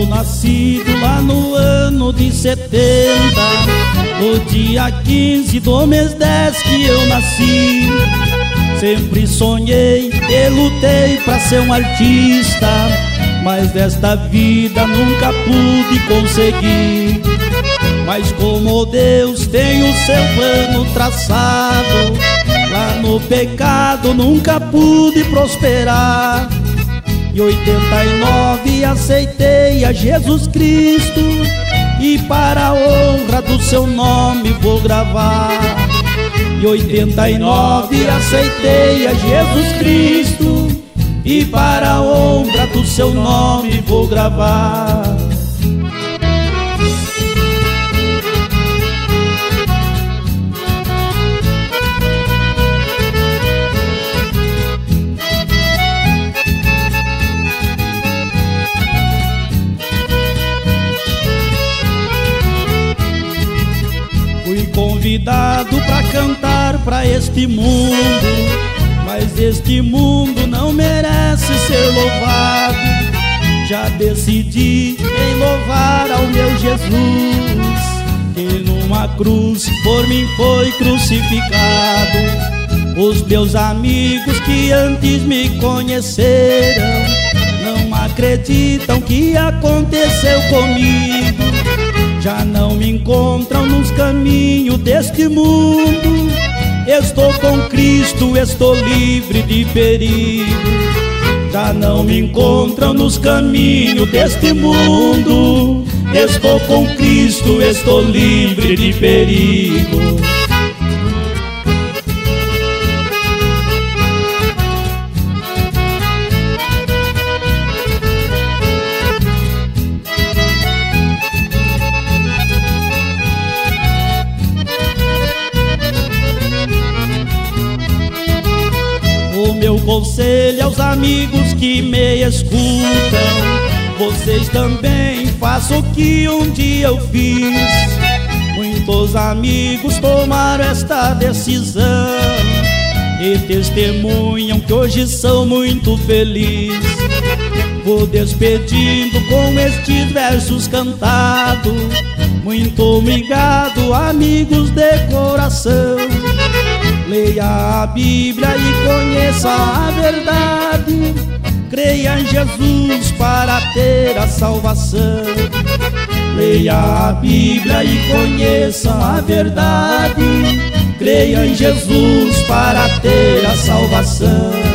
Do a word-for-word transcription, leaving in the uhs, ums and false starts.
Sou nascido lá no ano de setenta, no dia quinze do mês dez que eu nasci. Sempre sonhei e lutei pra ser um artista, mas desta vida nunca pude conseguir. Mas como Deus tem o seu plano traçado, lá no pecado nunca pude prosperar. Em oitenta e nove aceitei a Jesus Cristo, e para a honra do seu nome vou gravar. Em oitenta e nove aceitei a Jesus Cristo, e para a honra do seu nome vou gravar. Fui convidado pra cantar pra este mundo, mas este mundo não merece ser louvado. Já decidi em louvar ao meu Jesus, que numa cruz por mim foi crucificado. Os meus amigos que antes me conheceram não acreditam que aconteceu comigo. Já não me encontram nos caminhos deste mundo. Estou com Cristo, estou livre de perigo. Já não me encontram nos caminhos deste mundo. Estou com Cristo, estou livre de perigo. O meu conselho aos amigos que me escutam: vocês também façam o que um dia eu fiz. Muitos amigos tomaram esta decisão e testemunham que hoje são muito felizes. Vou despedindo com estes versos cantados. Muito obrigado, amigos de coração. Leia a Bíblia e conheça a verdade. Creia em Jesus para ter a salvação. Leia a Bíblia e conheça a verdade. Creia em Jesus para ter a salvação.